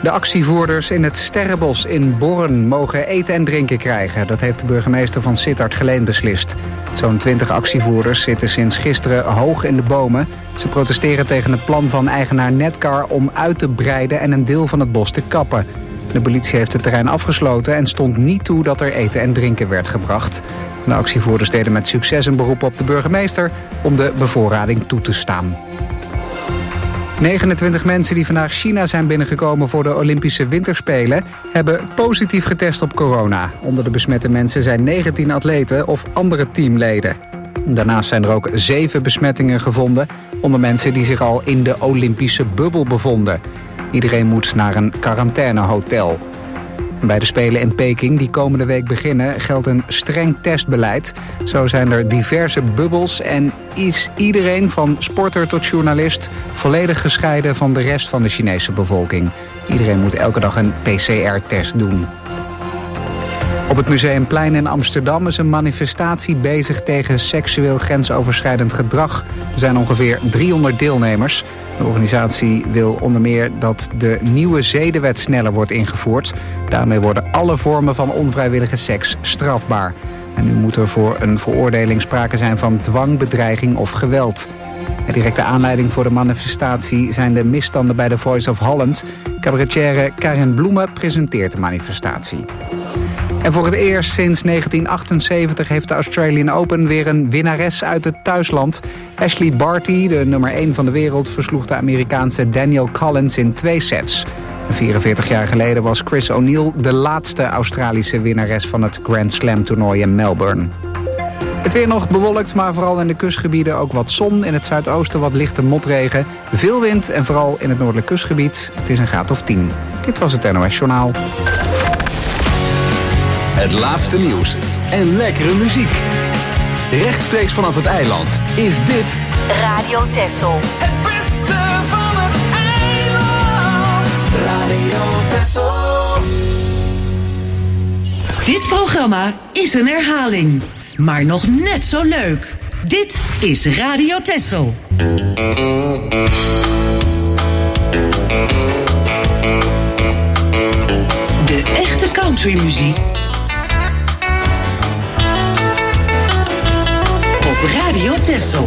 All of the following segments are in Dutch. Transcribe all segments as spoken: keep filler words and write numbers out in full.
De actievoerders in het Sterrenbos in Borren mogen eten en drinken krijgen. Dat heeft de burgemeester van Sittard-Geleen beslist. Zo'n twintig actievoerders zitten sinds gisteren hoog in de bomen. Ze protesteren tegen het plan van eigenaar Netcar om uit te breiden en een deel van het bos te kappen. De politie heeft het terrein afgesloten en stond niet toe dat er eten en drinken werd gebracht. De actievoerders deden met succes een beroep op de burgemeester om de bevoorrading toe te staan. negenentwintig mensen die vandaag China zijn binnengekomen voor de Olympische Winterspelen hebben positief getest op corona. Onder de besmette mensen zijn negentien atleten of andere teamleden. Daarnaast zijn er ook zeven besmettingen gevonden onder mensen die zich al in de Olympische bubbel bevonden. Iedereen moet naar een quarantainehotel. Bij de Spelen in Peking die komende week beginnen geldt een streng testbeleid. Zo zijn er diverse bubbels en is iedereen van sporter tot journalist volledig gescheiden van de rest van de Chinese bevolking. Iedereen moet elke dag een P C R-test doen. Op het Museumplein in Amsterdam is een manifestatie bezig tegen seksueel grensoverschrijdend gedrag. Er zijn ongeveer driehonderd deelnemers. De organisatie wil onder meer dat de nieuwe zedenwet sneller wordt ingevoerd. Daarmee worden alle vormen van onvrijwillige seks strafbaar. En nu moet er voor een veroordeling sprake zijn van dwang, bedreiging of geweld. De directe aanleiding voor de manifestatie zijn de misstanden bij The Voice of Holland. Cabaretière Karin Bloemen presenteert de manifestatie. En voor het eerst sinds negentien achtenzeventig heeft de Australian Open weer een winnares uit het thuisland. Ashley Barty, de nummer één van de wereld, versloeg de Amerikaanse Danielle Collins in twee sets. vierenveertig jaar geleden was Chris O'Neill de laatste Australische winnares van het Grand Slam toernooi in Melbourne. Het weer nog bewolkt, maar vooral in de kustgebieden ook wat zon. In het zuidoosten wat lichte motregen, veel wind en vooral in het noordelijk kustgebied. Het is een graad of tien. Dit was het N O S Journaal. Het laatste nieuws en lekkere muziek. Rechtstreeks vanaf het eiland is dit Radio Texel. Het beste van het eiland. Radio Texel. Dit programma is een herhaling, maar nog net zo leuk. Dit is Radio Texel. De echte countrymuziek op Radio Texel.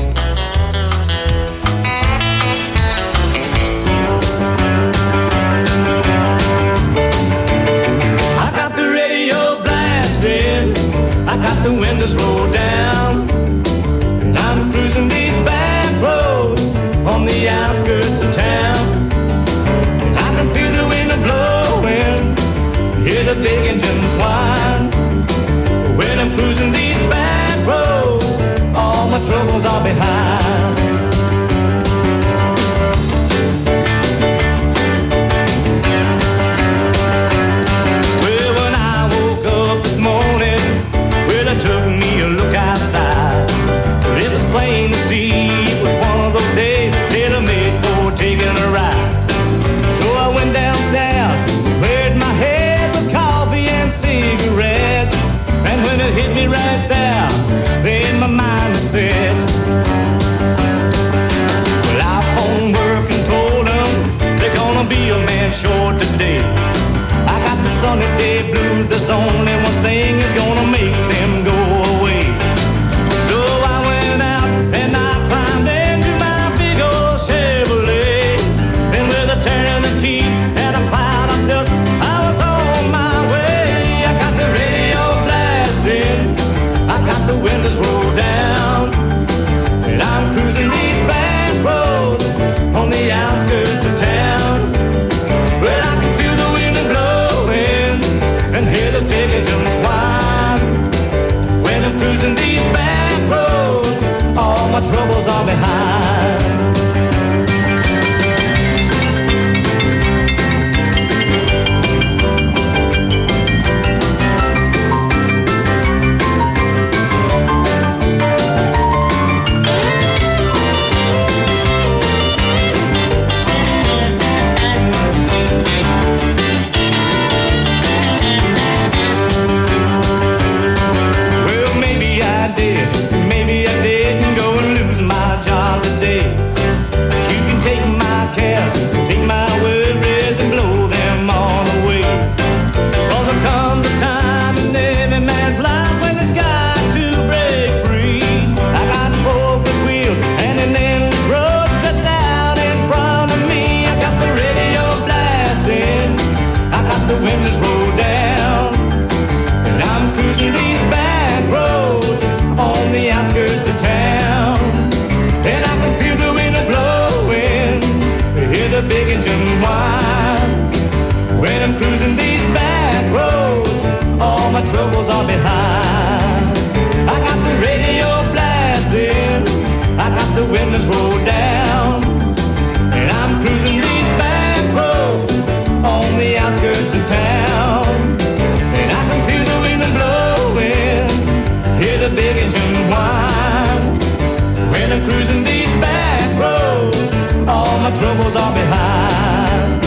I got the radio blasting, I got the windows rolled down, and I'm cruising these back roads on the outskirts of town. And I can feel the wind blowing, hear the big engines whine. When I'm cruising these back roads, all my troubles are behind. Well, when I woke up this morning, well, I took me a look outside. It was plain to see it was one of those days that I made for taking a ride. So I went downstairs, cleared my head with coffee and cigarettes. And when it hit me right there, then my mind was set. Well, I phoned work and told them they're gonna be a man short today. I got the sunny day blues, there's only one thing that's gonna make them go away. So I went out and I climbed into my big old Chevrolet. And with a turn the key and a cloud of dust, I was on my way. I got the radio blasting, I got the windows rolled down, and I'm cruising these back roads on the outskirts of town. Well, I can feel the wind blowing and hear the big engine cruising these back roads, all my troubles are behind. I got the radio blasting, I got the windows rolled down, and I'm cruising these back roads on the outskirts of town. And I can feel the wind blowing, hear the big engine whine. When I'm cruising these back roads, all my troubles are behind.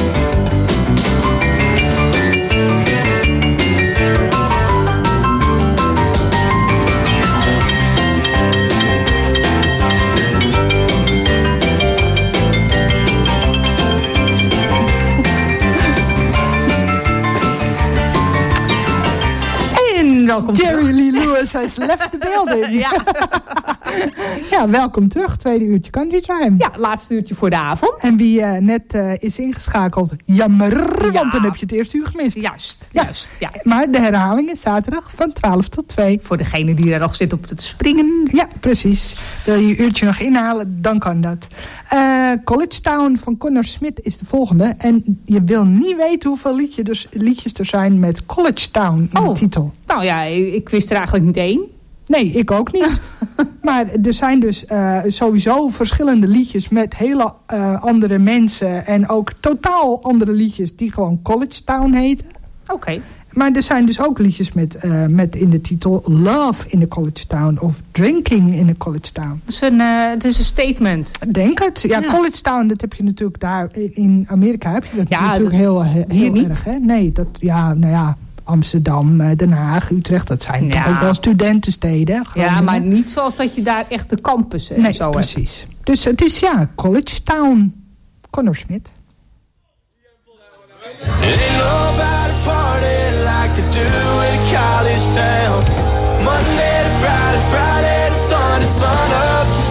Welkom Jerry terug. Lee Lewis has left the building. Ja. Ja, welkom terug. Tweede uurtje Country Time. Ja, laatste uurtje voor de avond. En wie uh, net uh, is ingeschakeld, jammer, ja. Want dan heb je het eerste uur gemist. Juist, ja. juist. Ja. Maar de herhaling is zaterdag van twaalf tot twee. Voor degene die er nog zit op te springen. Ja, precies. Wil je je uurtje nog inhalen, dan kan dat. Uh, College Town van Connor Smith is de volgende. En je wil niet weten hoeveel liedje dus, liedjes er zijn met College Town in oh. de titel. Nou ja, ik wist er eigenlijk niet één. Nee, ik ook niet. Maar er zijn dus uh, sowieso verschillende liedjes met hele uh, andere mensen. En ook totaal andere liedjes die gewoon College Town heten. Oké. Okay. Maar er zijn dus ook liedjes met, uh, met in de titel Love in the College Town of Drinking in the College Town. Het is een, uh, het is een statement. Denk het. Ja, ja, College Town, dat heb je natuurlijk daar in Amerika. Heb je dat ja, natuurlijk dat, heel, heel, heel niet. erg. Hè? Nee, dat, ja, nou ja. Amsterdam, Den Haag, Utrecht, dat zijn ja. toch ook wel studentensteden. Ja, maar niet zoals dat je daar echt de campus en nee, zo hebt. Precies. Dus het is ja, College Town. Connor Smith. Ain't nobody party like they do in college town. Monday to Friday, Friday to Sunday, sun up to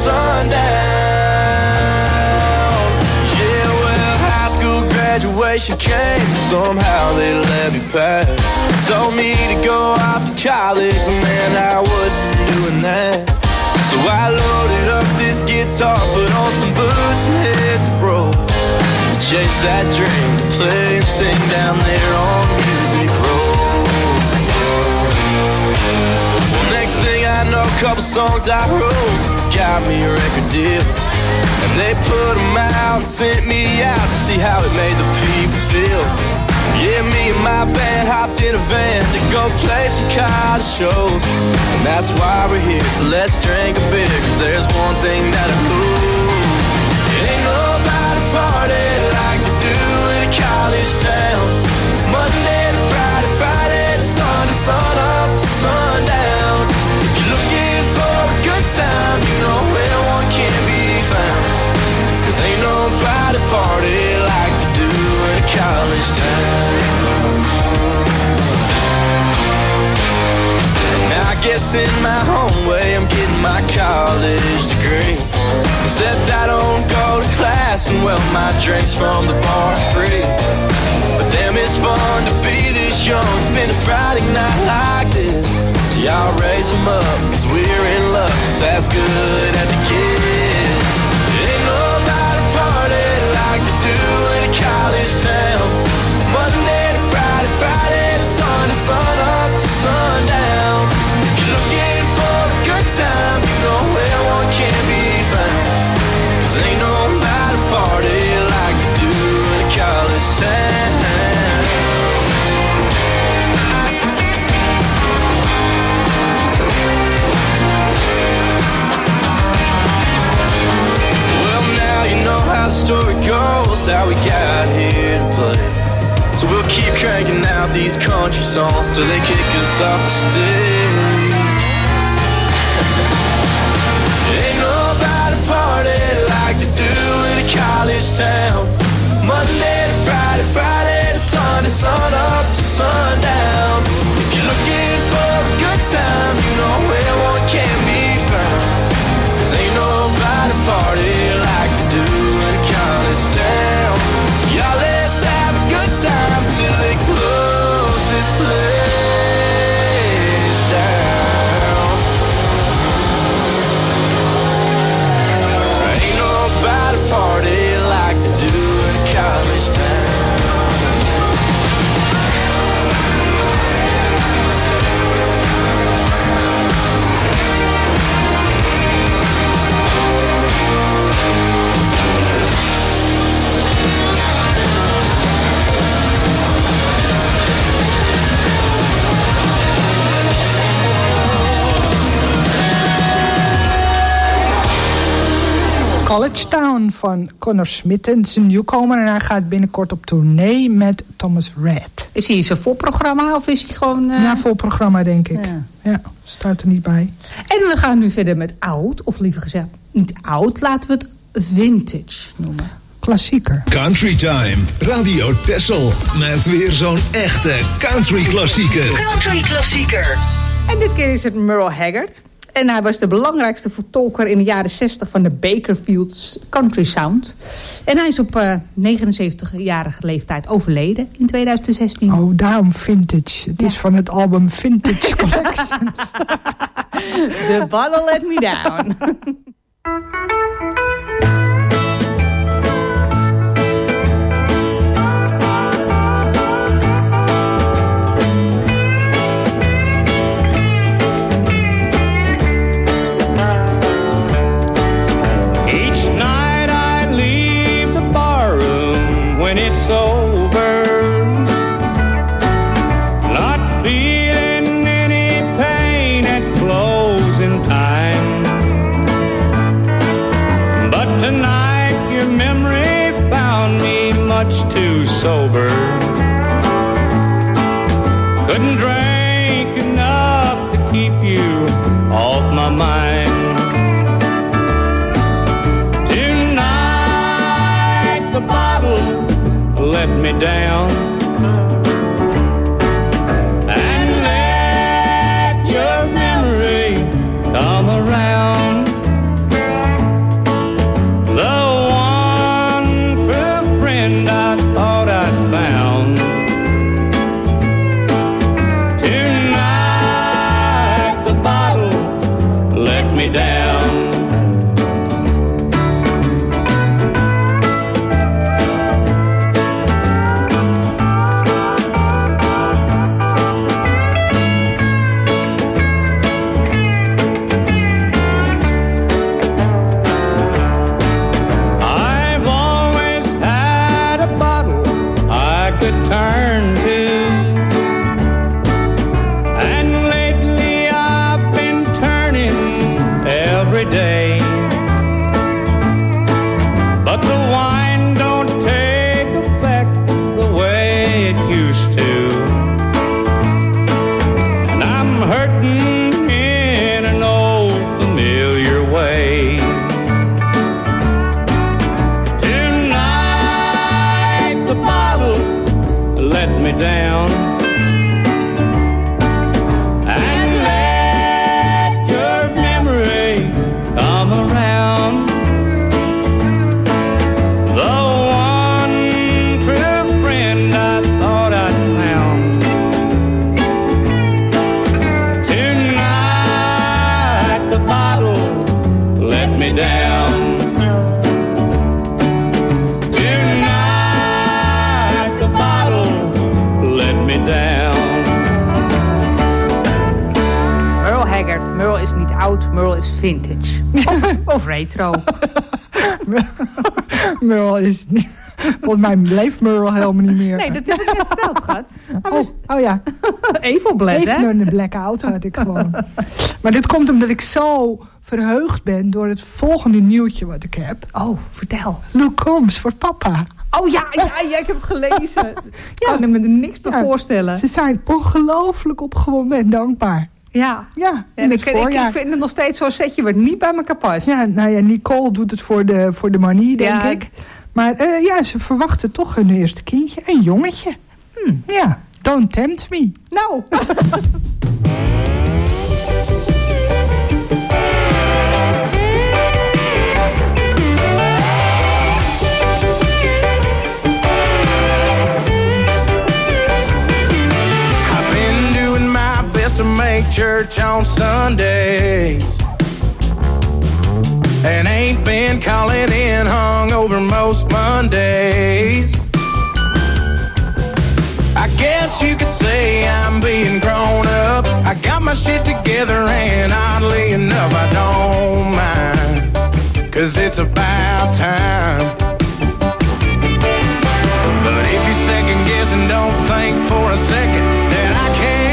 sundown. Yeah, well, high school graduation came, somehow they let me pass. Told me to go off to college, but man, I wasn't doing that. So I loaded up this guitar, put on some boots and hit the road. Chase that dream to play and sing down there on Music Road. Well, next thing I know, a couple songs I wrote got me a record deal. And they put them out and sent me out to see how it made the people feel. Yeah, me and my band hopped in a van to go play some college shows. And that's why we're here, so let's drink a beer, cause there's one thing that I know. Ain't nobody party like they do in a college town. Monday to Friday, Friday to Sunday, sun up to sundown. If you're looking for a good time, you know where one can be found. Cause ain't nobody party like they do in a college town. Now I guess in my home way I'm getting my college degree. Except I don't go to class and well my drinks from the bar are free. But damn it's fun to be this young, spend a Friday night like this. So y'all raise them up, cause we're in love, it's as good as it gets. Ain't nobody party like they do in a college town. Monday to Friday, Friday to Sunday, sun up to sundown. If you're looking for a good time, you know where one can be found. Cause ain't nobody party like they do in a college town. Well, now you know how the story goes, how we got here to play. So we'll keep cranking out these country songs till they kick us off the stage. Ain't nobody party like they do in a college town. Monday to Friday, Friday to Sunday, sun up to sundown. If you're looking for a good time, you know where one can be found. Cause ain't nobody party like they do in a college town. So y'all let's have a good time till they close this place down. Ain't nobody party like they do in a college town. College Town van Connor Smith. Het is een nieuwkomer en hij gaat binnenkort op tournee met Thomas Rhett. Is hij zijn volprogramma of is hij gewoon... Uh... Ja, volprogramma denk ik. Ja. Ja, staat er niet bij. En we gaan nu verder met oud, of liever gezegd niet oud, laten we het vintage noemen. Klassieker. Country Time, Radio Texel, met weer zo'n echte country klassieker. Country klassieker. En dit keer is het Merle Haggard. En hij was de belangrijkste vertolker in de jaren zestig van de Bakerfields Country Sound. En hij is op uh, negenenzeventigjarige leeftijd overleden in tweeduizend zestien. Oh, daarom vintage. Het ja. is van het album Vintage Collections. The Bottle Let Me Down. When it's over, not feeling any pain at closing time. But tonight your memory found me much too sober. Couldn't drink enough to keep you off my mind. Tonight the bottle let me down, and let your memory come around. The one true friend I thought I'd found. Tonight the bottle let me down. Turn to, and lately I've been turning every day, but the wine don't take effect the way it used to, and I'm hurting in an old familiar way. Tonight the bottle let me down, and let your memory come around. The one true friend I thought I'd found. Tonight the bottle let me down. Merle Haggard. Merle is niet oud, Merle is vintage. Of, of retro. Merle is niet... Volgens mij leeft Merle helemaal niet meer. Nee, dat heb ik net verteld, schat. Oh, oh ja. Even blend, hè? Even een blackout had ik gewoon. Maar dit komt omdat ik zo verheugd ben door het volgende nieuwtje wat ik heb. Oh, vertel. Luke Combs voor papa. Oh ja, ja, ja, ik heb het gelezen. Ik kan me er niks bij ja, voorstellen. Ze zijn ongelooflijk opgewonden en dankbaar. Ja, ja en ik, ik, ik vind het nog steeds zo'n setje wat niet bij elkaar past. Ja, nou ja, Nicole doet het voor de, voor de money, denk ja. ik. Maar uh, ja, ze verwachten toch hun eerste kindje. Een jongetje. Hmm. Ja, don't tempt me. Nou. To make church on Sundays, and ain't been calling in hungover most Mondays. I guess you could say I'm being grown up. I got my shit together and oddly enough I don't mind, 'cause it's about time. But if you're second guessing, don't think for a second that I can.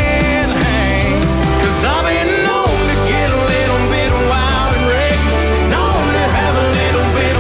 I've been known to get a little bit wild and reckless, known to have a little bit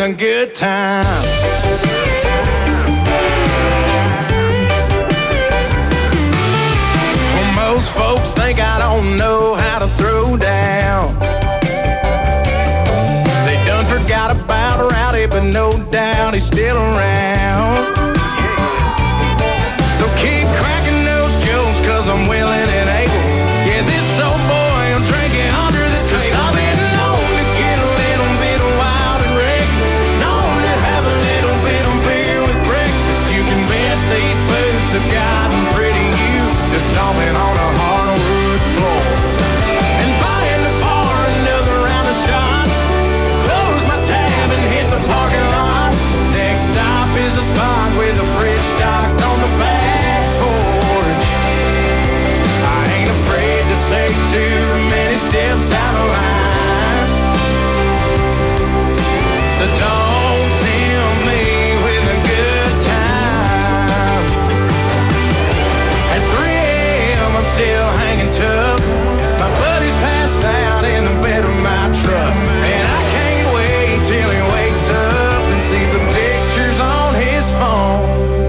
a good time. Well, most folks think I don't know how to throw down. They done forgot about Rowdy, but no doubt he's still around. So keep cracking those jokes, cause I'm willing and able. Yeah, this old boy, I'm drinking under the table. Cause I've been known to get a little bit wild and reckless, known to have a little bit of beer with breakfast. You can bet these boots have gotten pretty used to stomping on a hardwood floor. And buying the bar another round of shots, close my tab and hit the parking lot. Next stop is a spot with a bridge stocked on the back porch. I ain't afraid to take too many steps out of line. So don't tempt me with a good time. At three a.m. I'm still hanging tough. My buddy's passed out in the bed of my truck, and I can't wait till he wakes up and sees the pictures on his phone.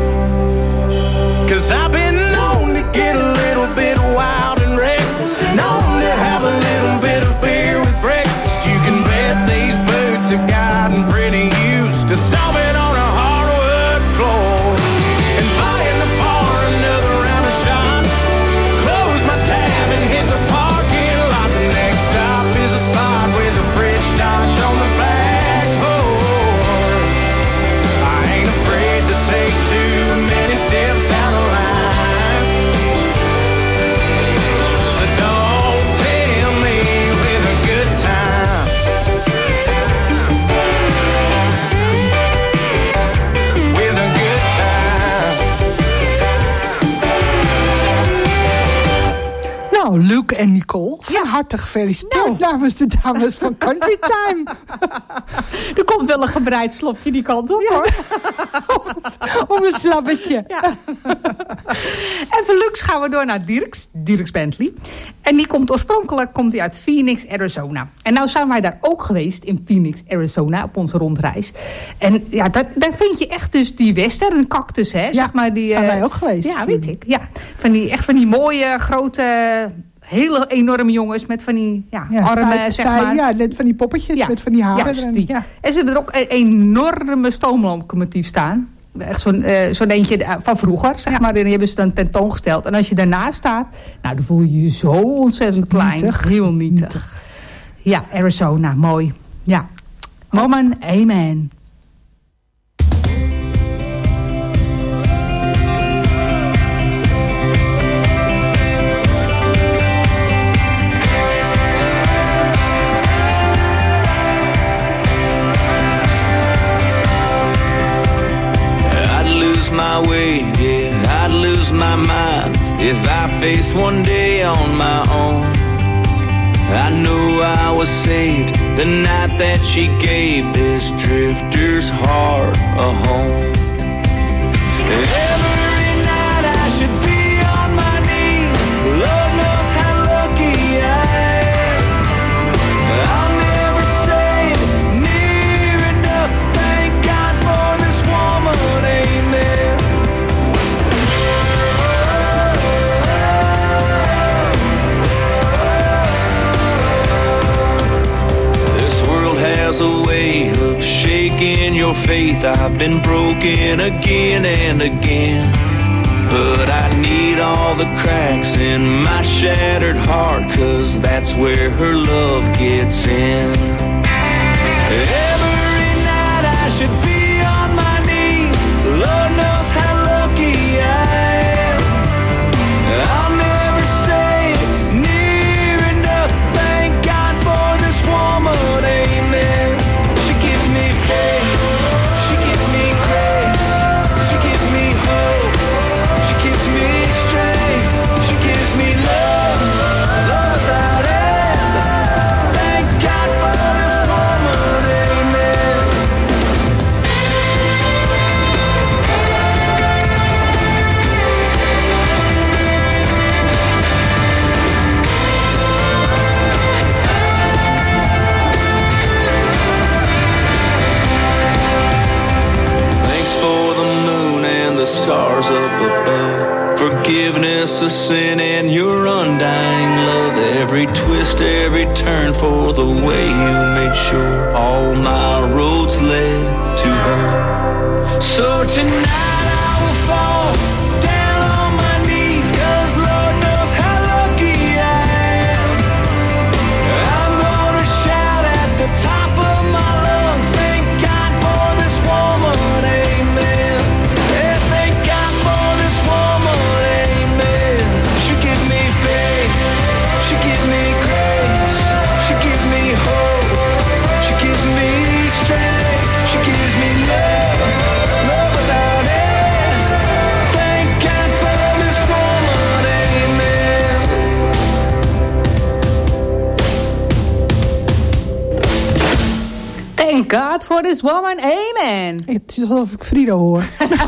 Cause I've been known to get a little bit wild and reckless, known to have a little bit of beer with breakfast. You can bet these boots have gotten pretty used to stomping on a hardwood floor. And buying the bar another round of shots, close my tab and hit the parking lot. The next stop is a spot with a fridge stocked on the back porch. I ain't afraid to take too many steps out of line. So don't tell me with a good time. With a good time. Nou, Luke en Nicole, van harte gefeliciteerd namens de dames van Country Time. Er komt wel een gebreid slofje die kant op, hoor. Om een slabbetje. Ja. En van Lux gaan we door naar Dirks, Dirks Bentley. En die komt oorspronkelijk komt hij uit Phoenix, Arizona. En nou zijn wij daar ook geweest in Phoenix, Arizona, op onze rondreis. En ja, daar, daar vind je echt dus die western cactus, hè? Ja, zeg maar die, zijn uh, wij ook geweest. Ja, weet ik. Ja. Van die, echt van die mooie, grote, hele enorme jongens met van die ja, Ja, armen, zij, zeg zij, maar. Ja, net van die poppetjes Ja, met van die haren juist erin. die. Ja. En ze hebben er ook een enorme stoomlocomotief staan. Echt zo'n uh, zo'n eentje van vroeger, zeg Ja. maar. En die hebben ze dan tentoongesteld. En als je daarnaast staat, nou, dan voel je je zo ontzettend klein. Nietig. Heel nietig. Nietig. Ja, Arizona, mooi. Ja. Woman, amen. My way, yeah, I'd lose my mind if I faced one day on my own. I knew I was saved the night that she gave this drifter's heart a home. Every night I should be on my knees, Lord knows how lucky I am. I'll never say near enough, thank God for this woman, amen. Has a way of shaking your faith. I've been broken again and again, but I need all the cracks in my shattered heart, 'cause that's where her love gets in. Every night I should be on my knees, Lord knows how lucky I am. I'll never say near enough, thank God for this woman, amen. She gives me faith, she gives me grace, she gives me hope, she gives me strength, she gives me love, love without end. Thank God for this woman, amen. of forgiveness of sin and your undying love. Every twist, every turn for the way you made sure all my roads led to her. So tonight I will fall down on my knees, 'cause Lord knows how lucky I am. I'm gonna shout at the top of my lungs, thank God for this woman, amen. Yeah, thank God for this woman, amen. She gives me faith, she gives me grace, she gives me hope, she gives me strength, she gives me love, love without end. Thank God for this woman, amen. Thank God for this woman, amen. Het is alsof ik Frido hoor.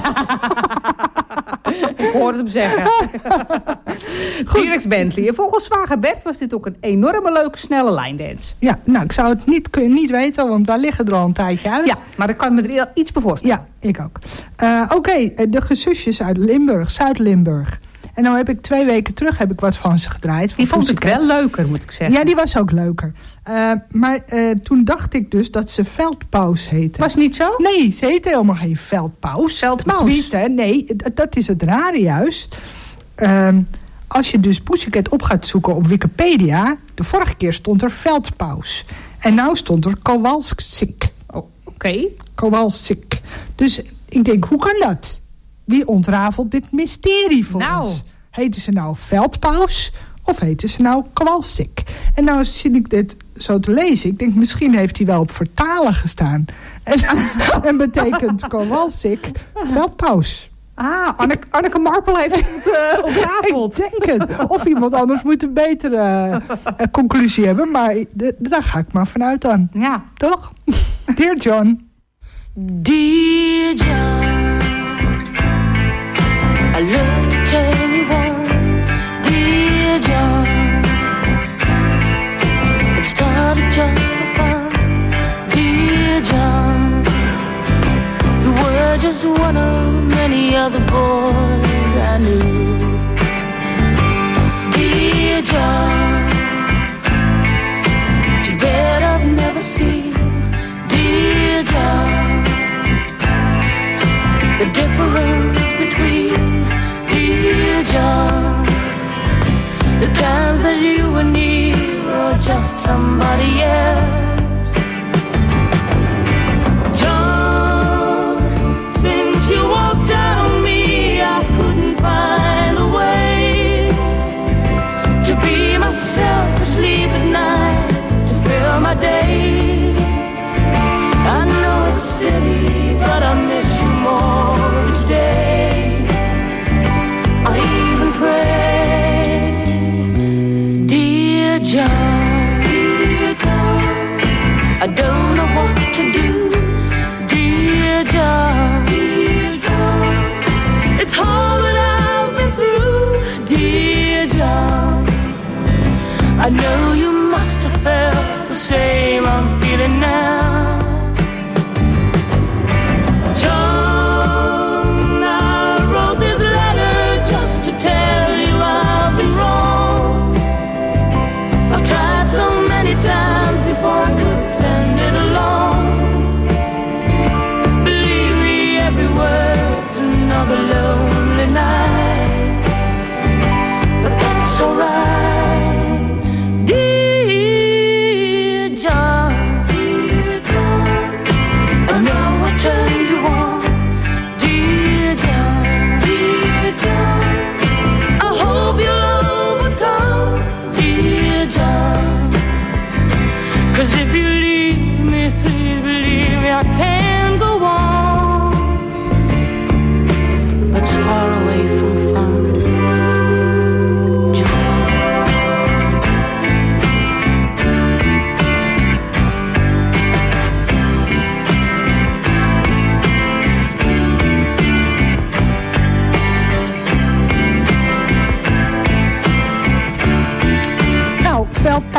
Ik hoorde hem zeggen. Felix Bentley. En volgens Wagenbert was dit ook een enorme leuke snelle lijndance. Ja, nou, ik zou het niet, kun- niet weten, want wij liggen er al een tijdje uit. Ja, maar ik kan me er iets bij voorstellen. Ja, ik ook. Eh, Oké, de gezusjes uit Limburg, Zuid-Limburg. En nou heb ik twee weken terug heb ik wat van ze gedraaid. Die van vond ik Pussycat. wel leuker, moet ik zeggen. Ja, die was ook leuker. Eh, maar eh, toen dacht ik dus dat ze Veldpaus heette. Was niet zo? Nee, ze heette helemaal geen Veldpaus. Veldmaus. Tenminste, hè, nee, d- dat is het rare juist. Ehm, als je dus Pussycat op gaat zoeken op Wikipedia, de vorige keer stond er Veldpaus. En nou stond er Kowalczyk. Oh, Oké. Kowalczyk. Dus ik denk, hoe kan dat? Wie ontrafelt dit mysterie voor Nou. ons? Heten ze nou Veldpaus of heten ze nou Kowalczyk? En nou zit ik dit zo te lezen. Ik denk, misschien heeft hij wel op vertalen gestaan. En, en betekent Kowalczyk Veldpaus. Ah, Anneke, Anneke Marpel heeft het uh, ontrafeld. Ik denk het. Of iemand anders moet een betere uh, conclusie hebben. Maar d- daar ga ik maar vanuit dan. Ja. Toch? Dear John. Dear John, I love to tell you one. Dear John, it started just for fun. Dear John, you were just one of many other boys I knew. Dear John, too bad I've never seen. Dear John, the difference between, dear John, the times that you were near or just somebody else. John, since you walked out on me, I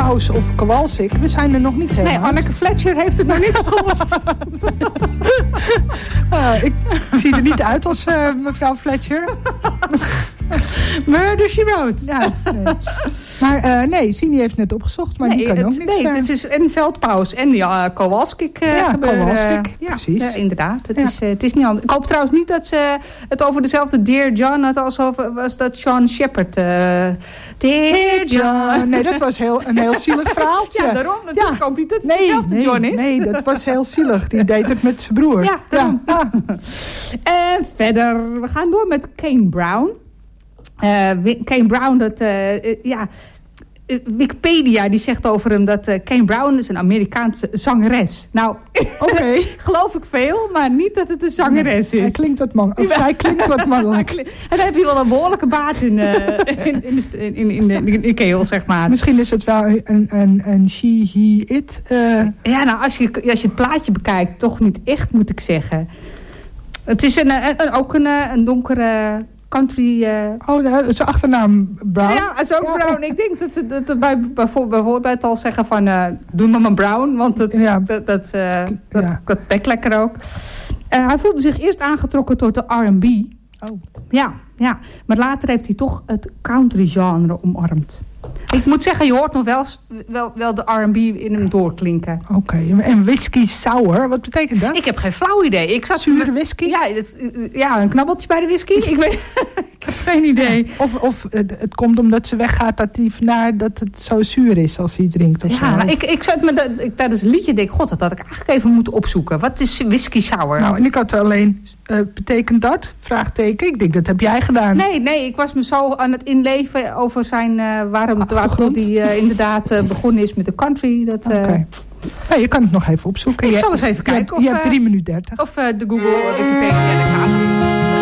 Veldpaus of Kowalczyk, we zijn er nog niet helemaal. Nee, Anneke Fletcher heeft het nog niet opgelost. uh, ik zie er niet uit als uh, mevrouw Fletcher. Murder, she wrote. Ja, nee. Maar uh, nee, Sini heeft net opgezocht, maar nee, die kan het, ook niks. Nee, het is dus een Veldpaus en ja, Kowalczyk uh, ja, gebeuren. Kowalczyk, ja, precies. Ja, inderdaad. Het, ja. is, uh, het is niet anders. Ik hoop trouwens niet dat ze het over dezelfde Dear John had als over was dat Sean Shepard. Uh, Dear John. Nee, dat was heel, een heel zielig verhaaltje. Ja, daarom. Dat ja. Ik hoop niet dat het nee, dezelfde nee, John is. Nee, dat was heel zielig. Die deed het met zijn broer. Ja, daarom. Ja. Ja. En verder, we gaan door met Kane Brown. Uh, Kane Brown, dat, uh, uh, ja, uh, Wikipedia die zegt over hem dat uh, Kane Brown is een Amerikaanse zangeres. Nou, okay. geloof ik veel, maar niet dat het een zangeres is. Hij klinkt wat man, of zij klinkt wat mannelijk. En dan heb je wel een behoorlijke baard in, uh, in, in, de, in, in, de, in de keel, zeg maar. Misschien is het wel een, een, een she, he, it. Uh. Ja, nou, als je, als je het plaatje bekijkt, toch niet echt, moet ik zeggen. Het is een, een, een, ook een, een donkere... country... Uh... Oh, zijn achternaam Brown? Ja, het is ook ja, Brown. Ik denk dat ze dat bij, bijvoorbeeld al zeggen van... Uh, doe mama Brown, want het, ja. dat, dat, uh, dat, ja. dat bekt lekker ook. Uh, hij voelde zich eerst aangetrokken tot de R en B. Oh. Ja, ja, maar later heeft hij toch het country genre omarmd. Ik moet zeggen, je hoort nog wel, wel, wel de R en B in hem doorklinken. Oké, okay. En whisky sour, wat betekent dat? Ik heb geen flauw idee. Ik zat Zure whisky? Ja, het, ja, een knabbeltje bij de whisky. Ik, weet, ik heb geen idee. Ja, of of het, het komt omdat ze weggaat dat, die, nou, dat het zo zuur is als hij drinkt. Of ja, zo. Ik, ik zat me dat, ik, tijdens het liedje denk, god, dat had ik eigenlijk even moeten opzoeken. Wat is whisky sour? Nou, en ik had alleen, uh, betekent dat? Vraagteken. Ik denk, dat heb jij gedaan. Nee, nee, ik was me zo aan het inleven over zijn, uh, waarom hij uh, inderdaad uh, begonnen is met de country. Dat, uh, okay. Ja, je kan het nog even opzoeken. Ik je, zal eens even kijken. Je, of, je hebt drie minuten dertig. Of uh, de Google Wikipedia de gaaf is.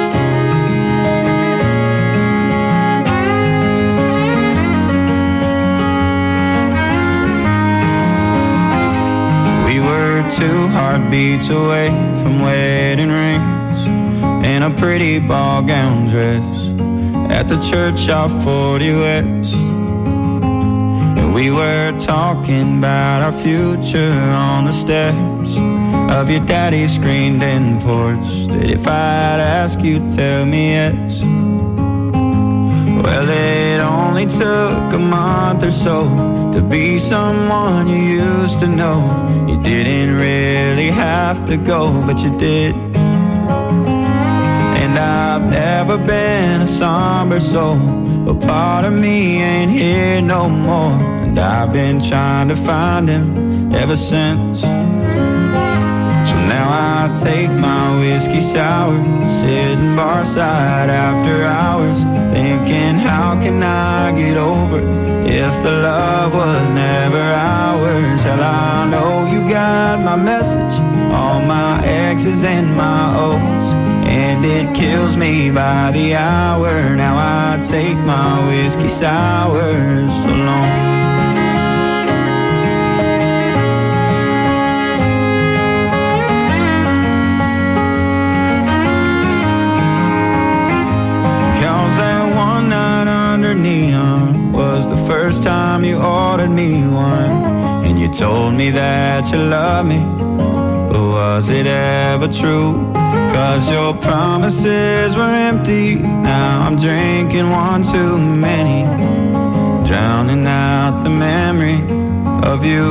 We were two heartbeats away from wedding rings in a pretty ball gown dress at the church off forty West. We were talking about our future on the steps of your daddy's screened-in porch. That if I'd ask you, tell me yes. Well, it only took a month or so to be someone you used to know. You didn't really have to go, but you did. And I've never been a somber soul, but part of me ain't here no more. And I've been trying to find him ever since. So now I take my whiskey sour, sitting barside after hours, thinking how can I get over if the love was never ours. Hell, I know you got my message, all my X's and my O's, and it kills me by the hour. Now I take my whiskey sours alone. Neon was the first time you ordered me one, and you told me that you love me, but was it ever true? Cause your promises were empty. Now I'm drinking one too many, drowning out the memory of you.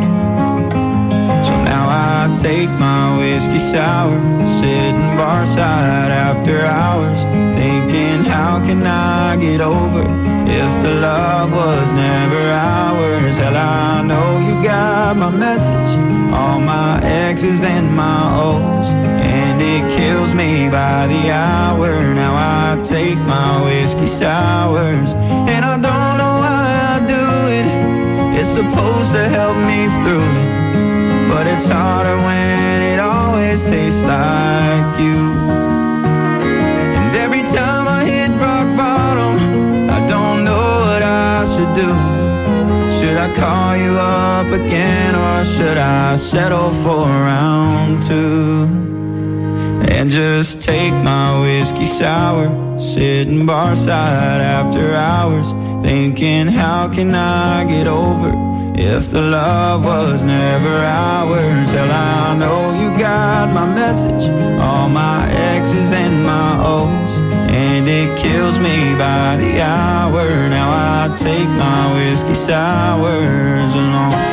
So now I take my whiskey sour, sitting barside after hours, thinking how can I get over if the love was never ours. Hell, I know you got my message, all my X's and my O's, and it kills me by the hour. Now I take my whiskey sours, and I don't know why I do it. It's supposed to help me through it, but it's harder when it always tastes like you. And every time I hit rock bottom, I don't know what I should do. Should I call you up again, or should I settle for round two? And just take my whiskey sour, sitting barside after hours, thinking how can I get over if the love was never ours. Hell, I know you got my message, all my X's and my O's, and it kills me by the hour. Now I take my whiskey sours alone.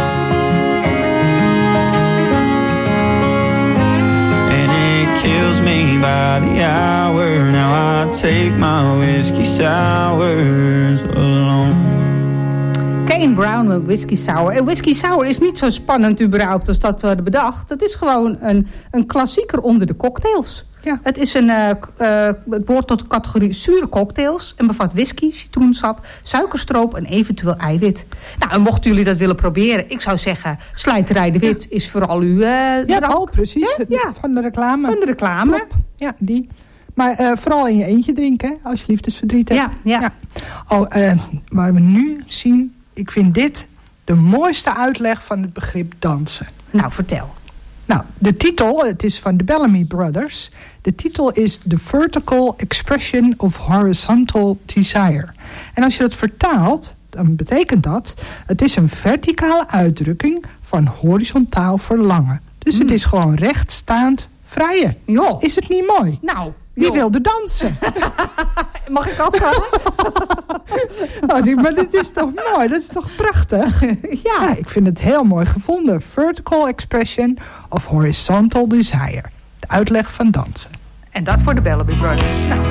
Kills me by the hour. Now I take my whiskey sours alone. Kane Brown met Whiskey Sour. En Whiskey Sour is niet zo spannend überhaupt als dat we hadden bedacht. Het is gewoon een, een klassieker onder de cocktails. Ja. Het is een, uh, uh, het behoort tot de categorie zure cocktails en bevat whisky, citroensap, suikerstroop en eventueel eiwit. Nou, en mochten jullie dat willen proberen, ik zou zeggen, Slijterij de Wit ja. is vooral uw uh, Ja, drank. al precies. Ja? Ja. Van de reclame. Van de reclame. Klop. Ja, die. Maar uh, vooral in je eentje drinken, als je liefdesverdriet hebt. Ja, ja. ja. Oh, uh, waar we nu zien, ik vind dit de mooiste uitleg van het begrip dansen. Nou, vertel. Nou, de titel, het is van de Bellamy Brothers. De titel is The Vertical Expression of Horizontal Desire. En als je dat vertaalt, dan betekent dat, het is een verticale uitdrukking van horizontaal verlangen. Dus mm. het is gewoon rechtstaand vrijen. Jo. Is het niet mooi? Nou, wie wilde dansen? Mag ik afvallen? Oh, die, maar dit is toch mooi? Dat is toch prachtig? Ja. Ja, ik vind het heel mooi gevonden. Vertical expression of horizontal desire. De uitleg van dansen. En dat voor de Bellamy Brothers. Nou.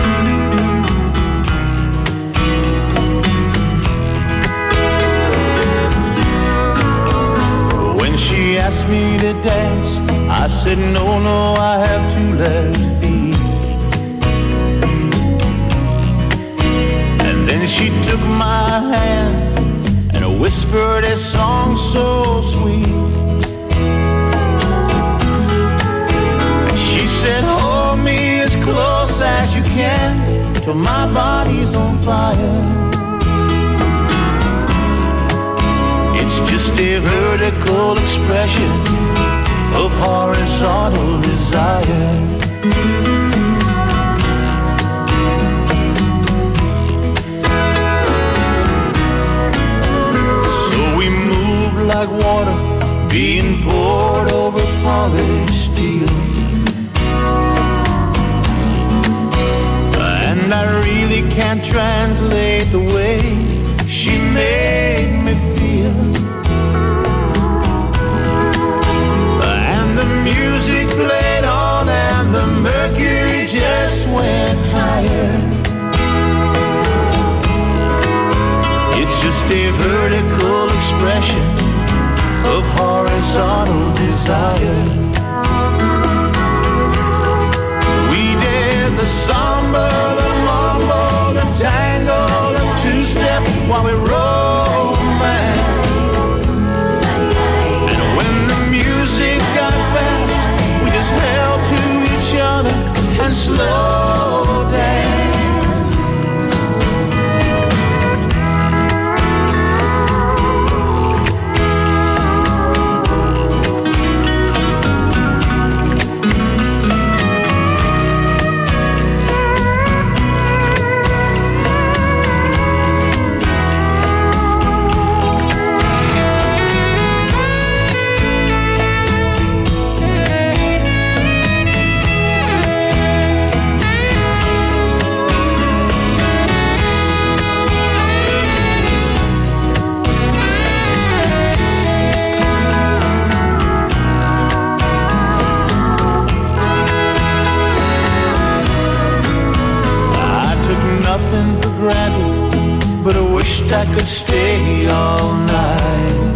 When she asked me to dance, I said no, no, I have two left feet. And then she took my hand and whispered a song so sweet. And she said, hold me as close as you can till my body's on fire. It's just a vertical expression of horizontal desire. So we move like water being poured over polished steel. And I really can't translate the way she made me feel. And the music played on and the mercury just went higher. It's just a vertical expression of horizontal desire. We did the samba, the mambo, the tango, the two-step while we romance. And when the music got fast, we just held to each other and slow danced. But I wished I could stay all night.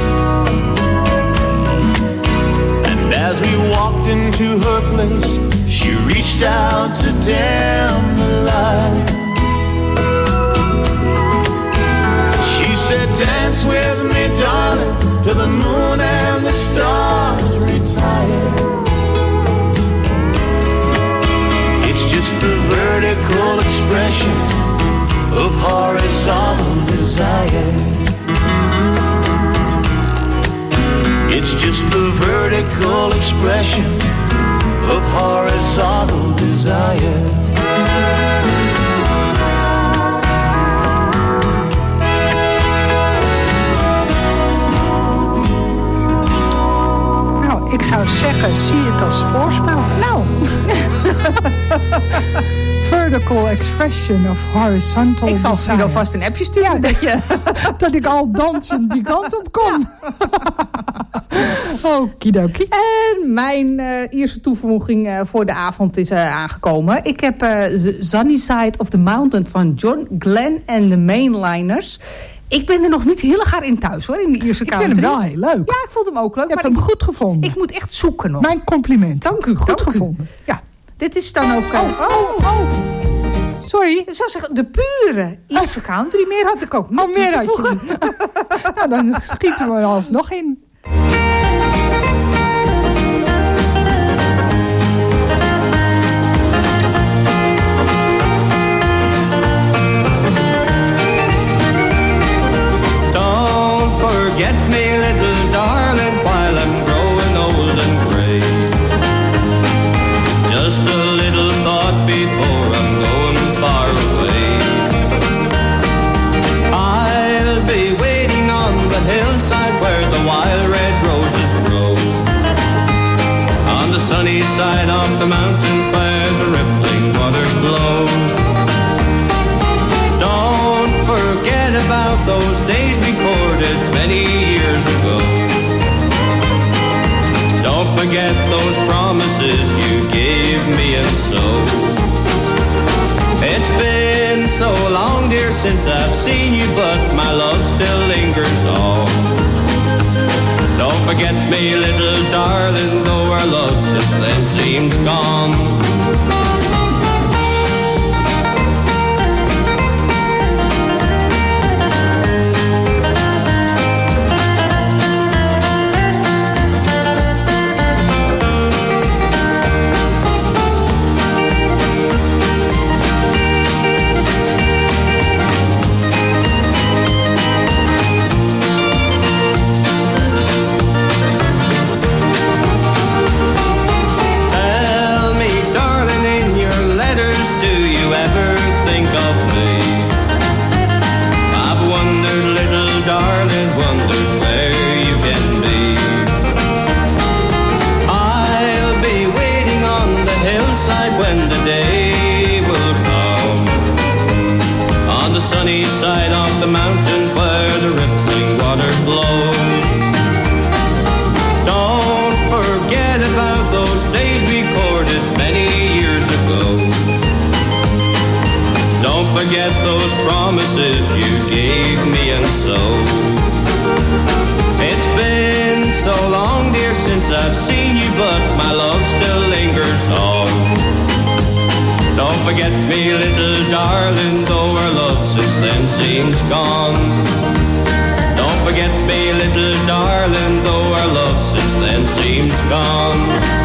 And as we walked into her place, she reached out to dim the light. She said, dance with me, darling, till the moon and the stars retire. It's just the vertical expression of horizontal desire. It's just the vertical expression of horizontal desire. zeggen, zie het als voorspel. Nou. Vertical expression of horizontal Ik zal desire. Guido vast een appje sturen. Ja, dat, je, dat ik al dansend die kant op kom. Ja. Okidoki. En mijn uh, eerste toevoeging uh, voor de avond is uh, aangekomen. Ik heb uh, The Sunny Side of the Mountain van John Glenn en de Mainliners. Ik ben er nog niet heel erg in thuis hoor, in de Ierse country. Ik vind hem wel heel leuk. Ja, ik vond hem ook leuk. Je maar hebt hem ik, goed gevonden. Ik moet echt zoeken nog. Mijn compliment. Dank u. Goed dank gevonden. U. Ja, dit is dan ook... Uh, oh, oh, oh. Sorry. Ik zou zeggen, de pure Ierse country. Meer had ik ook niet oh, meer te voegen. Nou, dan schieten we er alsnog in. Don't forget me, little darling, while I'm growing old and gray. Just a little thought before I'm going far away. I'll be waiting on the hillside where the wild red roses grow. On the sunny side of the mountain where the rippling water flows. Don't forget about those days recorded many years ago. Don't forget those promises you gave me and so. It's been so long, dear, since I've seen you, but my love still lingers on. Don't forget me, little darling, though our love since then seems gone. Sunny side of the mountain where the rippling water flows. Don't forget about those days recorded many years ago. Don't forget those promises you gave me and so. It's been so long, dear, since I've seen you, but my love still lingers on. Don't forget me, little darling, though our love since then seems gone. Don't forget me, little darling, though our love since then seems gone.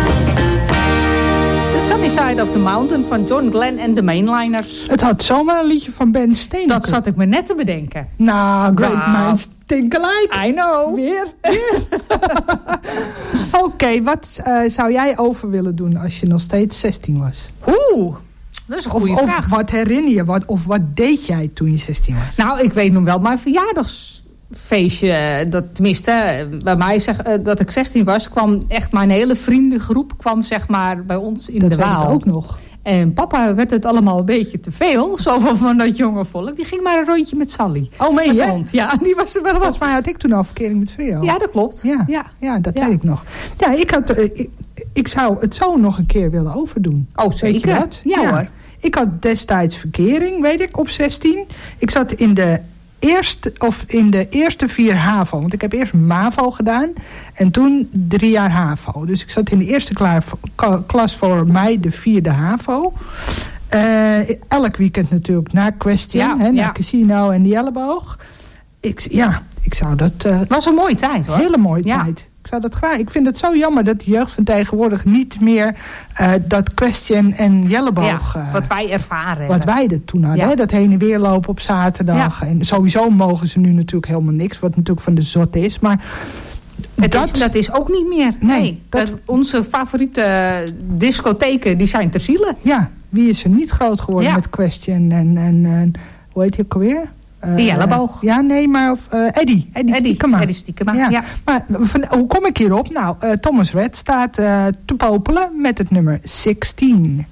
The Sunny Side of the Mountain van John Glenn en de Mainliners. Het had zomaar een liedje van Ben Steenke. Dat zat ik me net te bedenken. Nou, Great Wow. Minds think alike. I know. Weer, weer. Oké, okay, wat uh, zou jij over willen doen als je nog steeds zestien was? Oeh. Dat is een goede of, vraag. Of wat herinner je? Wat, of wat deed jij toen je zestien was? Nou, ik weet nog wel mijn verjaardagsfeestje. Dat, tenminste, bij mij zeg, dat ik zestien was, kwam echt mijn hele vriendengroep kwam zeg maar bij ons in dat de Waal. Dat ook nog. En papa werd het allemaal een beetje te veel. Zoveel van dat jonge volk. Die ging maar een rondje met Sally. Oh, meen je? Hond. Ja, die was er wel. Volgens mij had ik toen al verkering met Frio. Ja, dat klopt. Ja, ja. ja dat ja. weet ik nog. Ja, ik, had, uh, ik, ik zou het zo nog een keer willen overdoen. Oh, zeker. Weet je dat? Ja, ja hoor. Ik had destijds verkering, weet ik, op zestien. Ik zat in de eerste, of in de eerste vier HAVO. Want ik heb eerst MAVO gedaan. En toen drie jaar HAVO. Dus ik zat in de eerste kla- klas voor mij, de vierde HAVO. Uh, elk weekend natuurlijk naar Question, ja, hè, naar ja. Casino en die elleboog. Ik, ja, ik zou dat... Uh, het was een mooie tijd, hoor. Hele mooie ja. tijd. Ik zou dat graag. Ik vind het zo jammer dat de jeugd van tegenwoordig niet meer uh, dat Question en Jelleboog... Ja, wat wij ervaren Wat hebben. wij er toen hadden. Ja. Hè? Dat heen en weer lopen op zaterdag. Ja. En sowieso mogen ze nu natuurlijk helemaal niks. Wat natuurlijk van de zot is. Maar het dat, is, dat is ook niet meer. Nee. nee dat, dat, onze favoriete discotheken, die zijn ter ziele. Ja, wie is er niet groot geworden ja. met Question en, en, en hoe heet die ook alweer? Uh, De Jelleboog. Ja, nee, maar of, uh, Eddie. Eddie Stiekema. Eddie Stiekema, ja. ja. Maar van, hoe kom ik hierop? Nou, uh, Thomas Rhett staat uh, te popelen met het nummer zestien.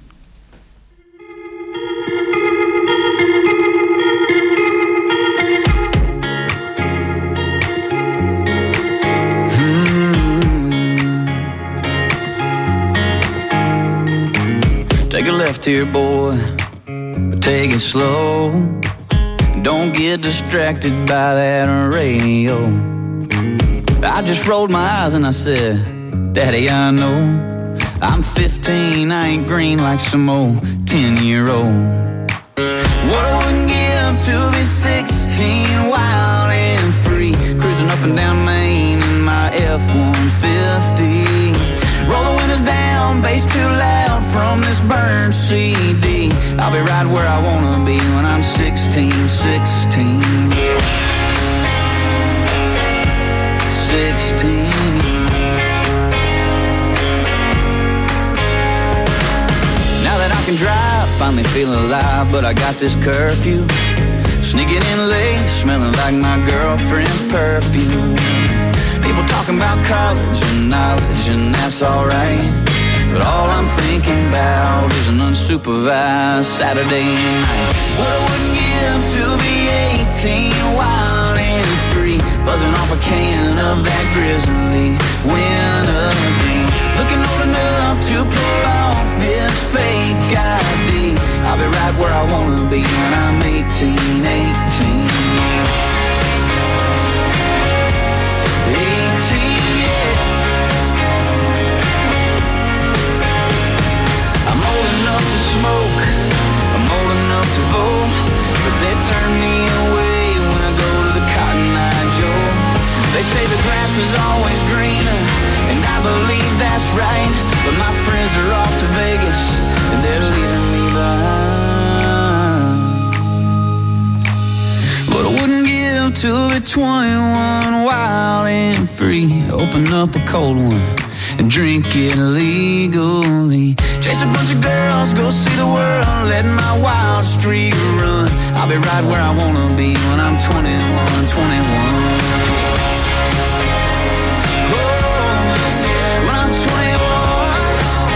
Take a left here, boy, but take it slow. Don't get distracted by that radio. I just rolled my eyes and I said, Daddy, I know I'm fifteen, I ain't green like some old ten-year-old. What I wouldn't give to be sixteen, wild and free, cruising up and down Main in my F one fifty. Roll the windows down, bass too loud from this burned C D. I'll be right where I wanna be when I'm sixteen, sixteen. sixteen. Now that I can drive, finally feeling alive, but I got this curfew. Sneaking in late, smelling like my girlfriend's perfume. People talking about college and knowledge, and that's alright. But all I'm thinking about is an unsupervised Saturday night. What I wouldn't give to be eighteen, wild and free, buzzing off a can of that grizzly wintergreen. Looking old enough to pull off this fake I D. I'll be right where I wanna be when I'm eighteen, eighteen. eighteen, yeah. I'm old enough to smoke, I'm old enough to vote, but they turn me away when I go to the Cotton Eye Joe. They say the grass is always greener, and I believe that's right, but my friends are off to Vegas, and they're leaving me behind. But I wouldn't give to be twenty-one, wild and free, open up a cold one and drink it legally. Chase a bunch of girls, go see the world, let my wild streak run. I'll be right where I wanna be when I'm twenty-one, twenty-one. Oh, when I'm twenty-one,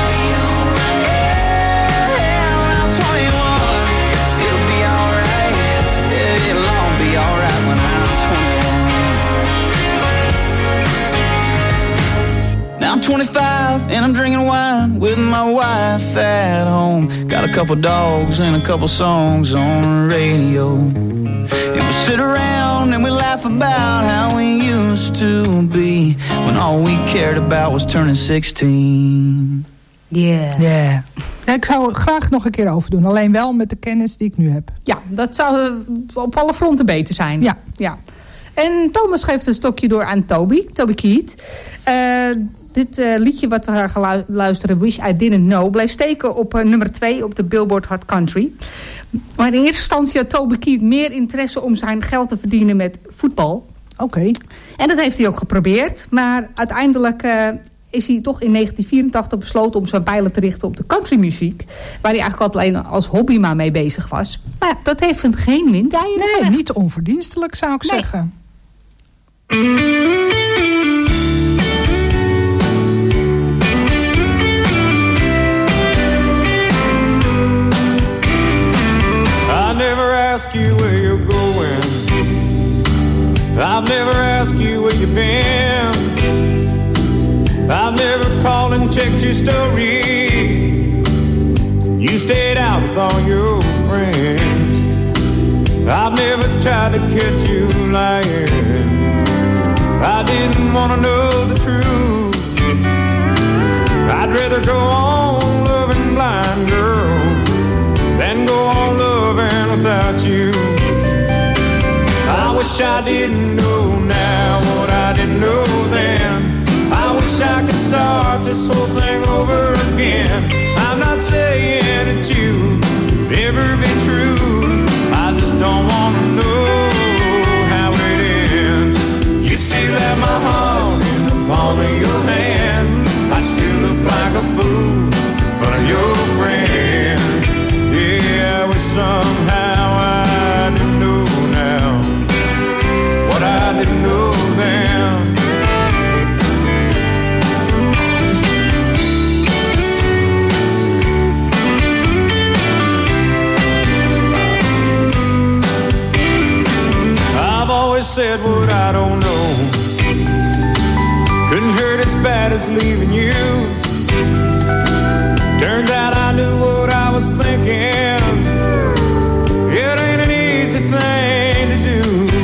yeah, when I'm twenty-one, it'll be alright, yeah, it'll all be alright when I'm twenty-one. Now I'm twenty-five and I'm drinking wine with my wife at home. Got a couple dogs and a couple songs on the radio. And we sit around and we laugh about how we used to be, when all we cared about was turning sixteen. Yeah. Yeah. Ja, ik zou het graag nog een keer overdoen. Alleen wel met de kennis die ik nu heb. Ja, dat zou op alle fronten beter zijn. Ja. ja. En Thomas geeft een stokje door aan Toby. Toby Keith. Uh, dit uh, liedje wat we gaan luisteren, Wish I Didn't Know, bleef steken op uh, nummer twee op de Billboard Hot Country. Maar in eerste instantie had Toby Keith meer interesse om zijn geld te verdienen met voetbal. Oké. Okay. En dat heeft hij ook geprobeerd. Maar uiteindelijk uh, is hij toch in negentien vierentachtig besloten om zijn pijlen te richten op de countrymuziek, waar hij eigenlijk alleen als hobby maar mee bezig was. Maar dat heeft hem geen windeieren Nee, gelegd. niet onverdienstelijk zou ik nee. zeggen. I never ask you where you're going, I've never asked you where you've been, I've never called and checked your story, you stayed out with all your friends, I've never tried to catch you lying, I didn't want to know the truth, I'd rather go on loving blind, girl, than go on loving without you. I wish I didn't know now what I didn't know then. I wish I could start this whole thing over again. I'm not saying that you'll ever be true, I just don't want to know how it ends. You'd still have my heart in the palm of your hand, I'd still look like a fool in front of your friends. Yeah, I wish somehow I didn't know now said what I don't know. Couldn't hurt as bad as leaving you. Turns out I knew what I was thinking. It ain't an easy thing to do.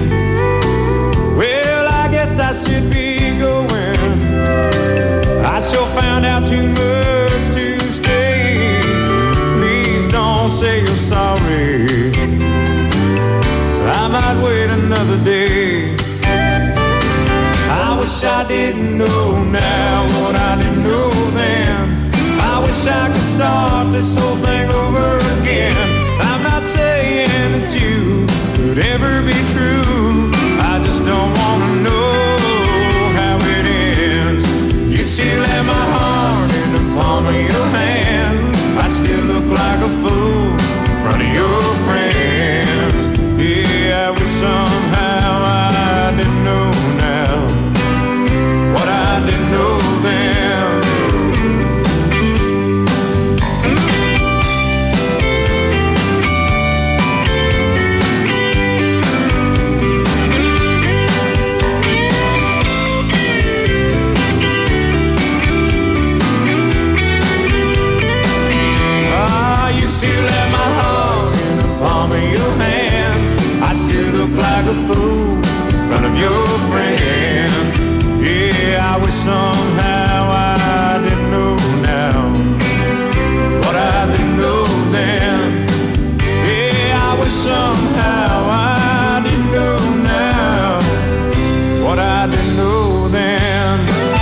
Well, I guess I should be going. I sure found out too much to stay. Please don't say you're sorry. I might wait another day. I wish I didn't know now what I didn't know then. I wish I could start this whole thing over again. I'm not saying that you could ever be true. I just don't want to know how it ends. You still have my heart in the palm of your hand. I still look like a fool in front of your friends. Yeah, I wish somehow I didn't know now what I didn't know then. Like a fool in front of your friend. Yeah, I wish somehow I didn't know now what I didn't know then. Yeah, I wish somehow I didn't know now what I didn't know then.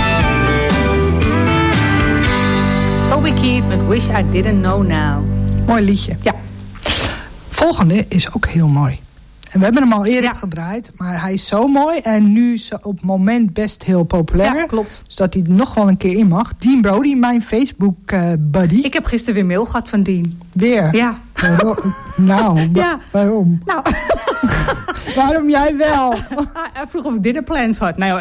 Toby Keith met Wish I Didn't Know Now. Mooi liedje. Ja. Volgende is ook heel mooi. En we hebben hem al eerder ja. gedraaid, maar hij is zo mooi en nu is op het moment best heel populair. Ja, klopt. Dus dat hij er nog wel een keer in mag. Dean Brody, mijn Facebook uh, buddy. Ik heb gisteren weer mail gehad van Dean. Weer? Ja. Nou, ja. waarom? Nou. Waarom jij wel? Hij vroeg of ik dinnerplans had. Nee hoor.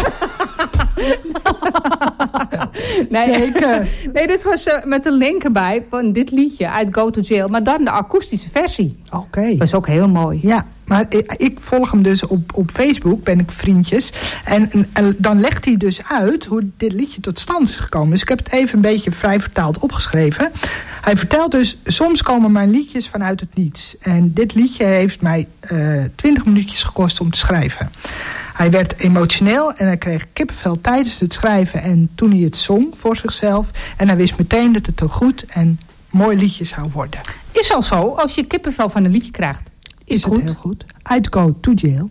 nee, Zeker. Nee, dit was uh, met een link erbij van dit liedje uit Go to Jail. Maar dan de akoestische versie. Oké. Okay. Dat is ook heel mooi. Ja, maar ik, ik volg hem dus op, op Facebook, ben ik vriendjes. En, en, en dan legt hij dus uit hoe dit liedje tot stand is gekomen. Dus ik heb het even een beetje vrij vertaald opgeschreven. Hij vertelt dus, soms komen mijn liedjes vanuit het niets. En dit liedje heeft mij uh, twintig minuutjes gekost om te schrijven. Hij werd emotioneel en hij kreeg kippenvel tijdens het schrijven en toen hij het zong voor zichzelf. En hij wist meteen dat het een goed en mooi liedje zou worden. Is al zo, als je kippenvel van een liedje krijgt, is, is het goed. heel goed. I'd go to jail.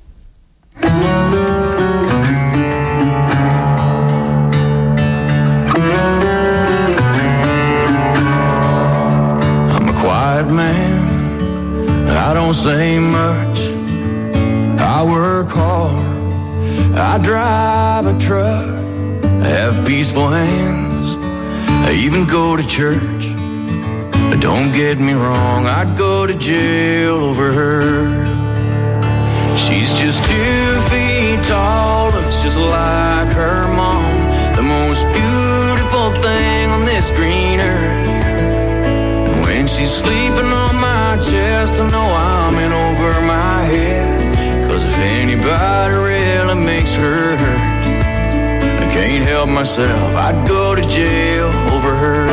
I'm a quiet man, I don't say much. I work hard, I drive a truck, I have peaceful hands, I even go to church. Don't get me wrong, I'd go to jail over her. She's just two feet tall, looks just like her mom. The most beautiful thing on this green earth. And when she's sleeping on my chest, I know I'm in over my head. Cause if anybody really makes her hurt, I can't help myself, I'd go to jail over her.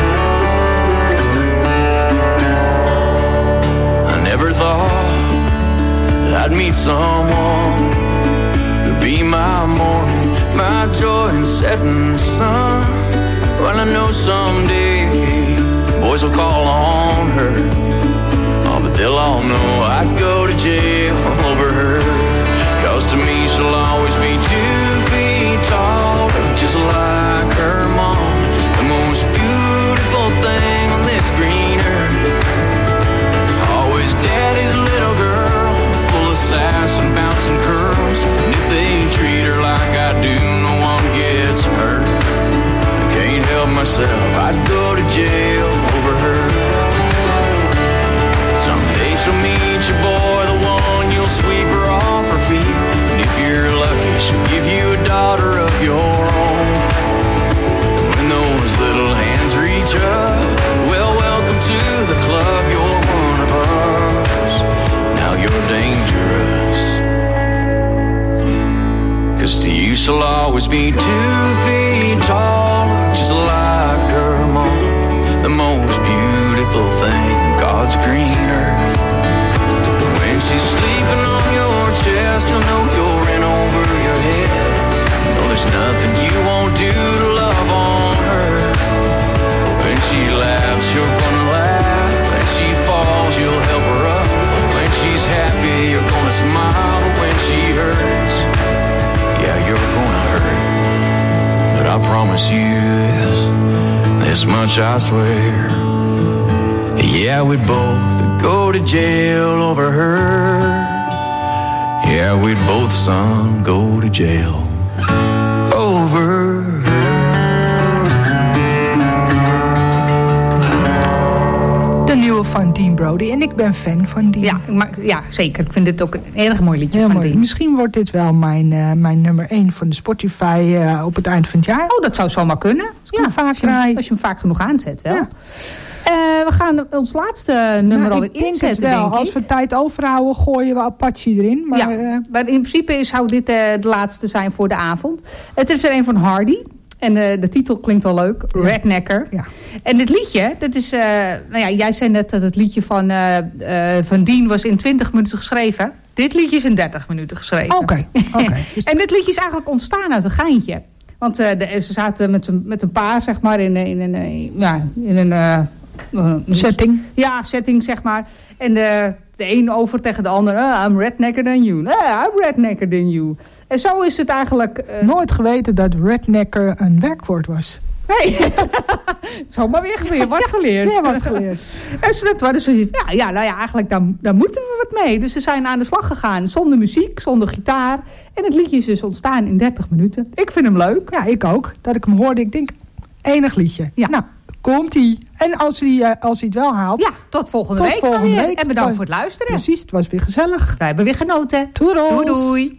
I never thought that I'd meet someone to be my morning, my joy and setting sun. Well, I know someday boys will call on her, oh, but they'll all know I'd go to jail over her. Cause to me she'll always be two feet tall, just like her mom. The most beautiful thing on this green earth. Always daddy's little girl, full of sass and bouncing curls. And if they treat her like I do, no one gets hurt. I can't help myself, I'd go to jail over her. Someday she'll meet you always be two feet tall, just like her mom. The most beautiful thing on God's green earth. When she's sleeping on your chest, you'll know you're in over your head. You know there's nothing you won't do to love on her. When she laughs, you're gonna laugh. When she falls, you'll help her up. When she's happy, you're gonna smile. When she hurts, yeah, you're gonna hurt. But I promise you this, this much I swear. Yeah, we'd both go to jail over her. Yeah, we'd both, son, go to jail over her. De nieuwe van Dean Brody. En ik ben fan van Dean. Ja, maar, ja, zeker. Ik vind dit ook een erg mooi liedje Heel van mooi. Dean. Misschien wordt dit wel mijn, uh, mijn nummer één van de Spotify uh, op het eind van het jaar. Oh, dat zou zomaar kunnen. Als, Ja, ja, vaak als je- draai, als je hem vaak genoeg aanzet, wel. Ja. Uh, we gaan ons laatste nummer Nou, alweer ik denk inzetten, het wel. denk ik. Als we tijd overhouden, gooien we Apache erin. Maar, ja, uh, maar in principe is, zou dit uh, de laatste zijn voor de avond. Het is er een van Hardy. En uh, de titel klinkt al leuk. Ja. Rednecker. Ja. En dit liedje, dat is... Uh, nou ja, jij zei net dat het liedje van, uh, uh, van Dean was in twintig minuten geschreven. Dit liedje is in dertig minuten geschreven. Oké. Okay. Okay. En dit liedje is eigenlijk ontstaan uit een geintje. Want uh, de, ze zaten met een, met een paar, zeg maar, in, in een... Uh, ja, in een uh, uh, Setting. Ja, setting, zeg maar. En de, de een over tegen de ander. Uh, I'm rednecker than you. Uh, I'm rednecker than you. En zo is het eigenlijk... Uh, Nooit geweten dat rednecker een werkwoord was. Nee, zomaar weer, weer wat geleerd. Weer wat geleerd. En ze hadden zoiets van, ja, ja, nou ja, eigenlijk daar, daar moeten we wat mee. Dus ze zijn aan de slag gegaan zonder muziek, zonder gitaar. En het liedje is dus ontstaan in dertig minuten. Ik vind hem leuk. Ja, ik ook. Dat ik hem hoorde, ik denk, enig liedje. Ja. Nou, komt-ie. En als hij, uh, als hij het wel haalt... Ja, tot volgende tot week. volgende maar weer. week. En bedankt voor het luisteren. Precies, het was weer gezellig. Wij hebben weer genoten. Toedels. Doei, doei.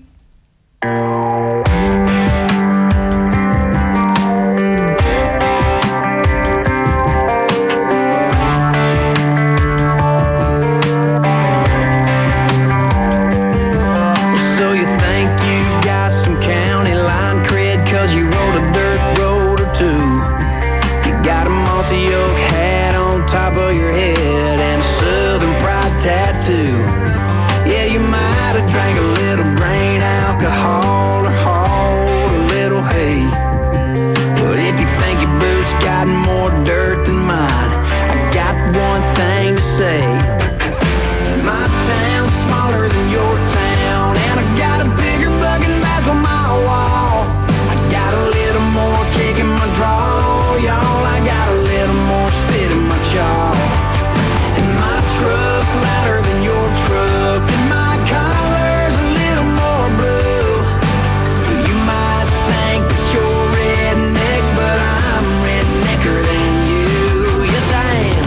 So you think you've got some county line cred cause you rode a dirt road or two. You got a mossy oak hat on top of your head and a Southern Pride tattoo. Yeah, you might have drank a little grain alcohol or hauled a little hay. But if you think your boots got more dirt than mine, I got one thing to say. My town's smaller than your town, and I got a bigger bugging bass on my wall. I got a little more kick in my draw, y'all. I got a little more spit in my jaw. And my truck's louder than your truck, and my collar's a little more blue. You might think that you're redneck, but I'm rednecker than you. Yes, I am.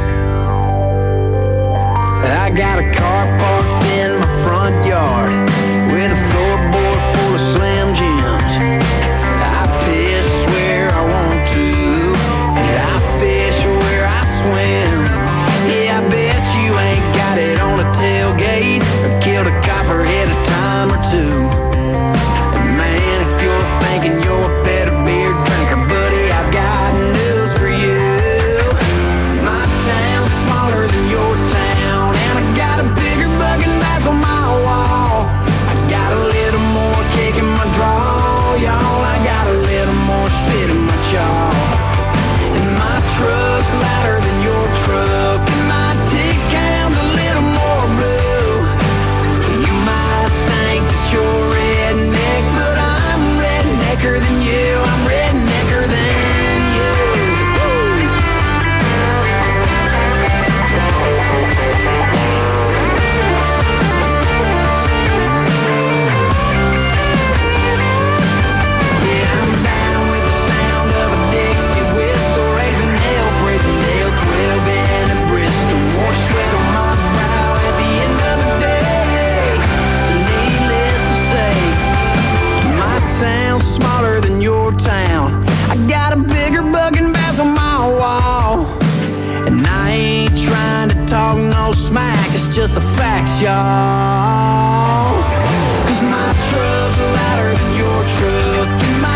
I got a car parked in my front yard with a floorboard full of Slim Jims. I piss where I want to, and I fish where I swim. Yeah, I bet you ain't got it on a tailgate or killed a copperhead a time or two. And man, if you're thinking you're a better beer drinker, buddy, I've got news for you. My town's smaller than your town, and I got a bigger bugging bass on my wall. I got a little more kick in my draw, y'all. I got a little more spit in my jaw. And my truck's louder than your truck, and my tick count's a little more blue. You might think that you're redneck, but I'm rednecker than you. I'm rednecker than you. Woo! Yeah, I'm down with the sound of a Dixie whistle, raising hell, praising hell, twelve in a Bristol, more sweat on my brow at the end of the day. So needless to say, my town's smaller than your town. I got a bigger bugging bass on my wall, and I ain't trying to talk no smack, it's just a fact, y'all. Cause my truck's louder than your truck, and my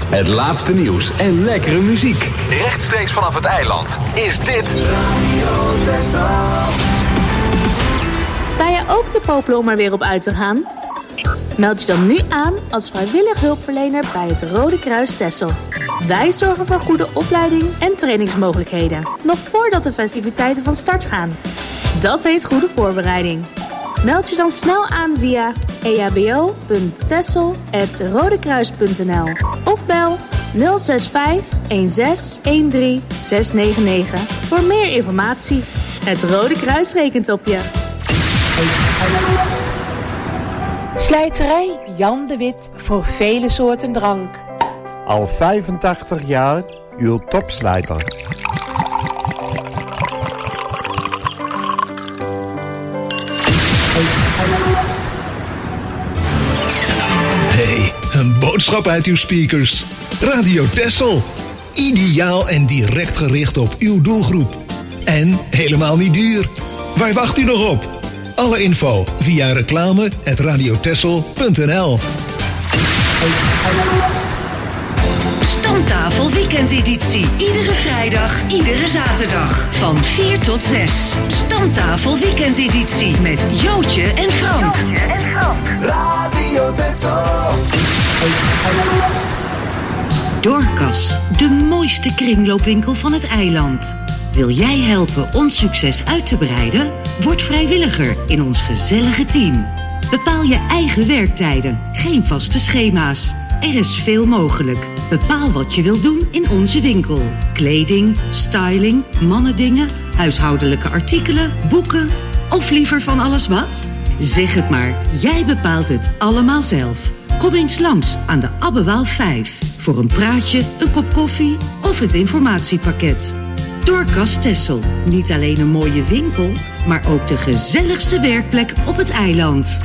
Het laatste nieuws en lekkere muziek. Rechtstreeks vanaf het eiland is dit Radio Texel. Sta je ook te popelen om er weer op uit te gaan? Meld je dan nu aan als vrijwillig hulpverlener bij het Rode Kruis Texel. Wij zorgen voor goede opleiding en trainingsmogelijkheden, nog voordat de festiviteiten van start gaan. Dat heet goede voorbereiding. Meld je dan snel aan via e h b o punt texel apenstaartje rodekruis punt n l of bel nul zes vijf een zes een drie zes negen negen voor meer informatie. Het Rode Kruis rekent op je. Slijterij Jan de Wit voor vele soorten drank. Al vijfentachtig jaar uw topslijter. Hey, een boodschap uit uw speakers. Radio Texel. Ideaal en direct gericht op uw doelgroep. En helemaal niet duur. Waar wacht u nog op? Alle info via reclame at radiotexel punt n l. Stamtafel weekendeditie. Iedere vrijdag, iedere zaterdag. Van vier tot zes. Stamtafel weekendeditie. Met Jootje en Frank. Jootje en Frank. Radio Texel. Doorkas, de mooiste kringloopwinkel van het eiland. Wil jij helpen ons succes uit te breiden? Word vrijwilliger in ons gezellige team. Bepaal je eigen werktijden, geen vaste schema's. Er is veel mogelijk. Bepaal wat je wilt doen in onze winkel. Kleding, styling, mannendingen, huishoudelijke artikelen, boeken of liever van alles wat? Zeg het maar, jij bepaalt het allemaal zelf. Kom eens langs aan de Abbewaal vijf voor een praatje, een kop koffie of het informatiepakket. Doorkas Texel, niet alleen een mooie winkel, maar ook de gezelligste werkplek op het eiland.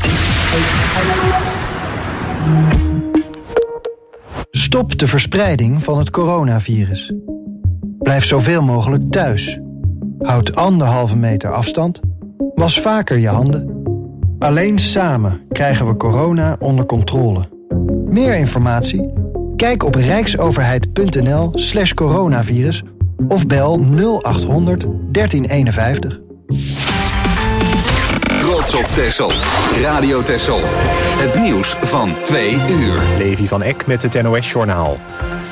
Stop de verspreiding van het coronavirus. Blijf zoveel mogelijk thuis. Houd anderhalve meter afstand. Was vaker je handen. Alleen samen krijgen we corona onder controle. Meer informatie? Kijk op rijksoverheid.nl slash coronavirus of bel nul acht honderd dertien eenenvijftig. Trots op Texel. Radio Texel. Het nieuws van twee uur. Levi van Eck met het N O S Journaal.